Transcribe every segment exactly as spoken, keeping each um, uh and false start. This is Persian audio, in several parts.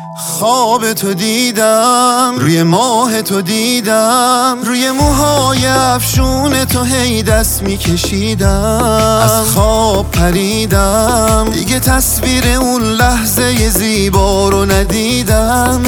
خواب تو دیدم، روی ماه تو دیدم، روی موهای افشون تو هی دست میکشیدم. از خواب پریدم، دیگه تصویر اون لحظه زیبا رو ندیدم.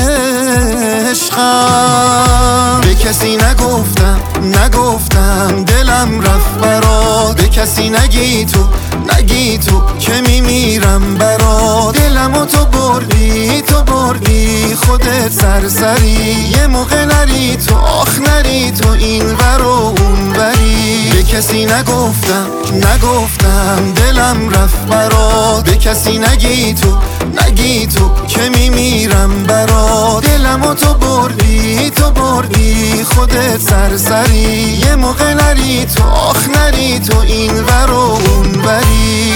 عشقم به کسی نگفتم، نگفتم دلم رفت برات. به کسی نگی تو، نگی تو که میمیرم برات. دلمو تو بردی، تو بردی خودت سرسری. یه موقع نری تو، آخ نری تو این ور و اون وری. به کسی نگفتم، نگفتم دلم رفت برات. به کسی نگی تو، نگی تو که میمیرم برات. دلمو تو بردی، تو بردی خودت سرسری. یه موقع نری تو، آخ نری تو این ور و اون وری.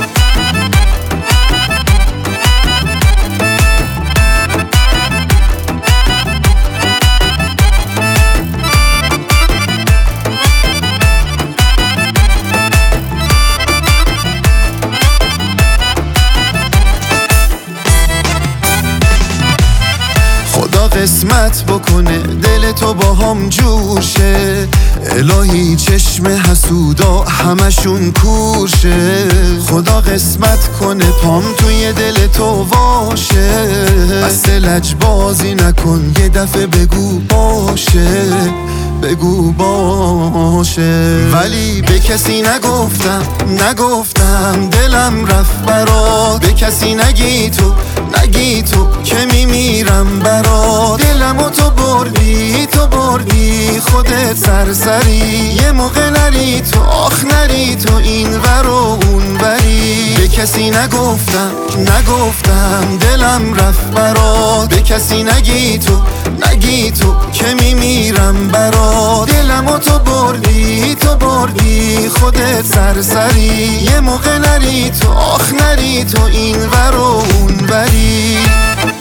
قسمت بکنه دل تو با هم جوشه. الهی چشم حسودا همشون کورشه. خدا قسمت کنه پام توی دل تو واشه. بس لجبازی نکن یه دفعه بگو باشه، بگو باشه. ولی به کسی نگفتم، نگفتم دلم رفت برات. به کسی نگی تو، نگی تو که میمیرم برات. دلمو تو بردی، تو بردی خودت سرسری. یه موقع نری تو، آخ نری تو این ور و اون وری. به کسی نگفتم، نگفتم دلم رفت برات. به کسی نگی تو، نگی تو که میمیرم برات. دلمو تو بردی، تو بردی خودت سرسری. یه موقع نری تو، آخ نری تو این ور و اون وری.